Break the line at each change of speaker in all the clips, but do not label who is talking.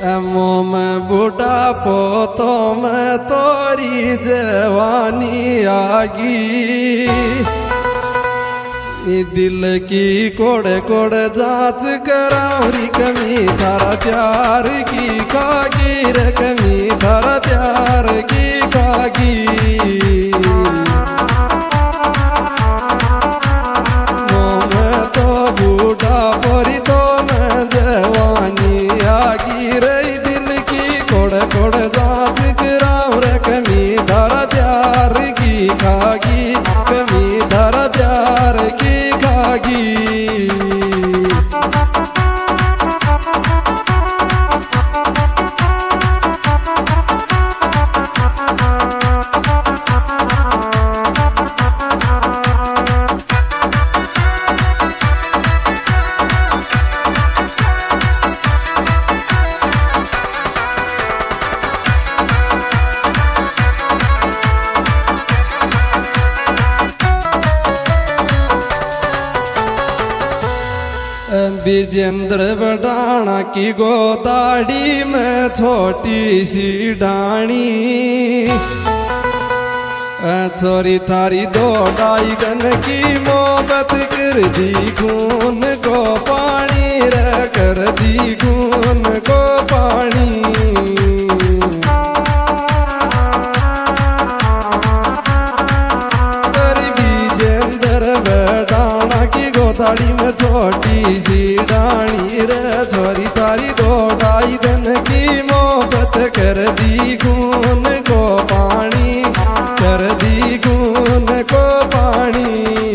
Ammo में बुढ़ापो तो मैं तोरी जवानी आगी। दिल की कोड़े कोड़े जांच करावरी कमी थारा प्यार की खागी रे कमी थारा प्यार की खागी। मैं तो बूढ़ा पोरी तो मैं जवानी आगी रे दिल की कोड़े कोड़े जांच कराव रे कमी थारा प्यार की खागी कमी थारा प्यार की खागी। विजेंद्र बडाना की गोदाड़ी में छोटी सी डाणी छोरी थारी दो ढाई गन की मोहब्बत कर दी खून को पानी रे कर दी खून को पानी। विजेंद्र बडाना की गोदाड़ी में छोटी सी डाणी रे छोरी तारी दो ढाई दिन की मोहब्बत कर दी खून को पानी कर दी खून को पानी।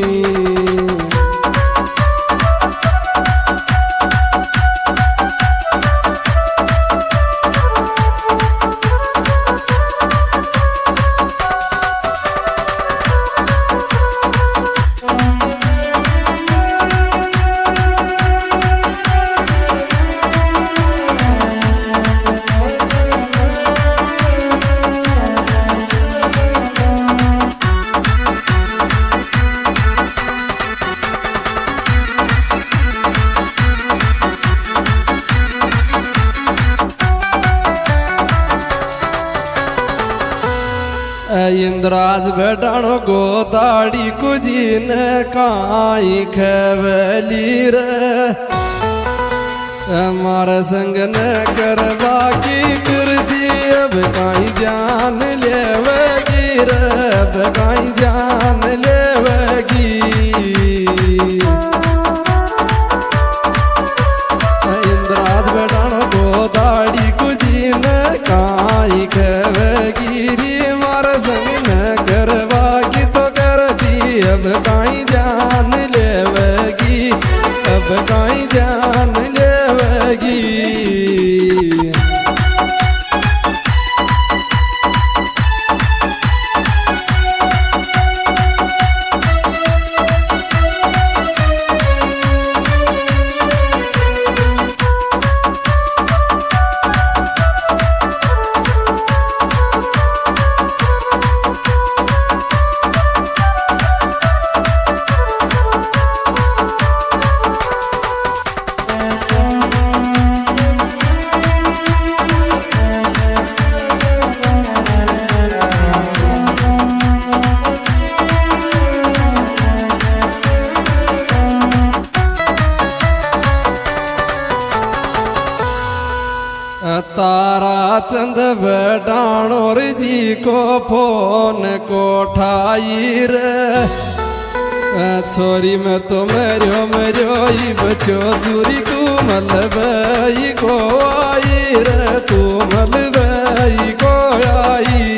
इंद्राज बेटाड़ो गोदाड़ी कुजीन काई खवली रे मारे संग न करवा की कर दी अब काई जान लेवेगी रे अब काई जान लेवेगी। इंद्राज बेटाड़ो गोदाड़ी कुजीन काई खवेगी रे संग न करवा की तो कर दी अब काई जान लेवेगी अब काई जान लेवेगी। तारा चंद बेटाणोर जी को फोन को ठाई रे छोरी में तो मेरो ही बचो चूरी तू मलबई को आई रे तू मलबई को आई।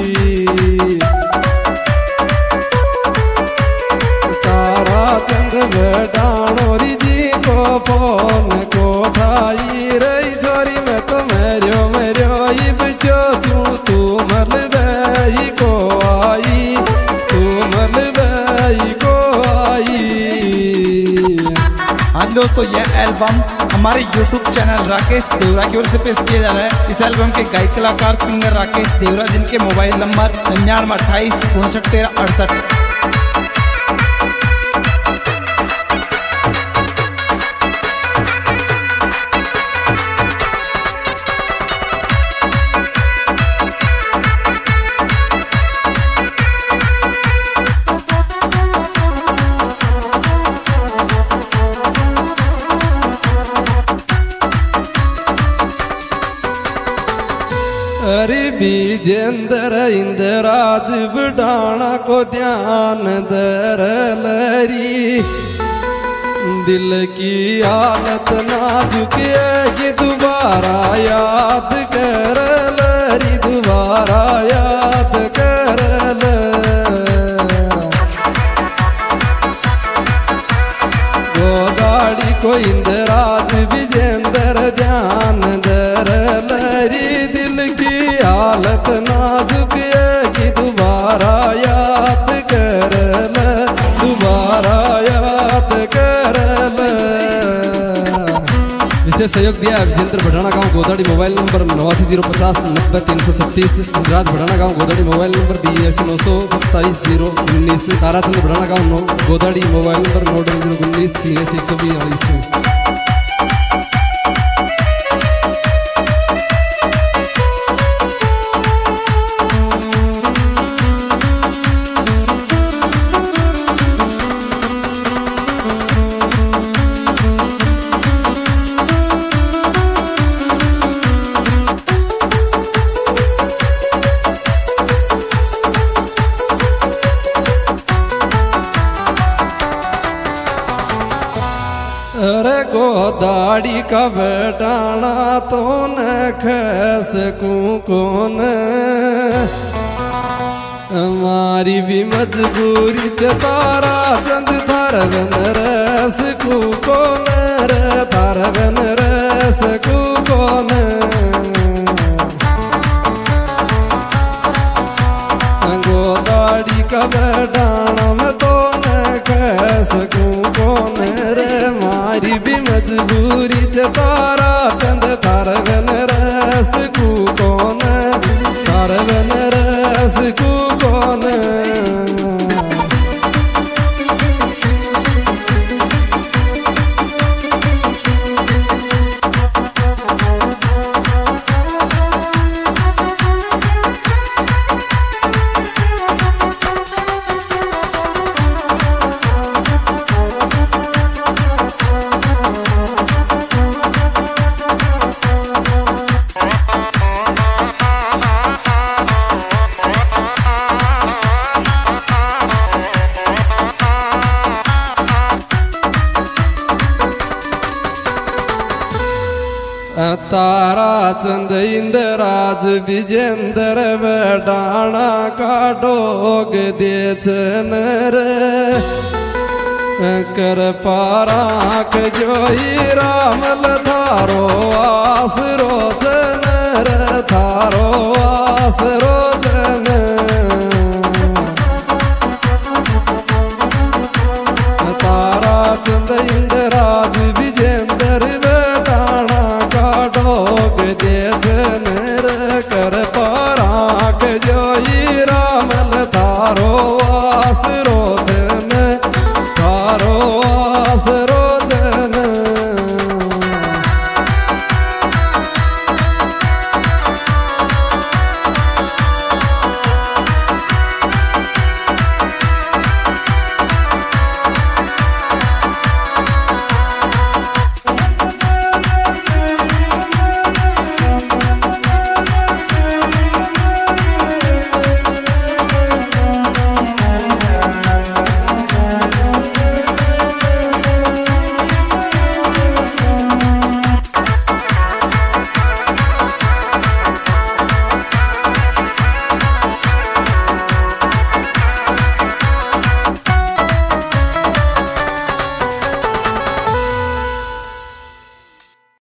तारा चंद बेटाणोर जी को फोन को ठाई रे छोरी में तो मेरो ही बचो तू मलबई को आई तू मलबई को आई।
हाँ दोस्तों, यह एल्बम हमारे YouTube चैनल राकेश देवरा की ओर से पेश किया जा रहा है। इस एल्बम के गायक कलाकार सिंगर राकेश देवरा, जिनके मोबाइल नंबर 99 28 59 13 68।
विजेंद्र इंद्राज बडाणा को ध्यान दर लरी दिल की हालत नाजुक है कि दोबारा याद कर लरी दोबारा याद कर ल गोदाड़ी को इंद्राज विजेंद्र ध्यान दर लरी दिल की हालत नाजुक है कि दोबारा याद कर ल दोबारा याद कर ल। विशेष सहयोग दिया विजेंद्र भडाणा गांव गोदाड़ी मोबाइल नंबर 8950900336 इंद्राज भडाणा गांव गोदाड़ी मोबाइल नंबर 82977019 ताराचंद भडाणा गांव गोदाड़ी मोबाइल नंबर 92198642। अरे गोदाड़ी का बेटाना तो न खस कौन हमारी भी मजबूरी से तारा चंद थारवन रस कौन रे थारवन रस कौन गोदाड़ी का बेटाना में तो न खस कौन रे मारी भी मजबूरी से तारा चंद तारवन रस कौन तारवन रस कौन। तारा चंद इंद्राज विजेंद्र बडाणा का डोग देचन रे कर पाराख जोई रामल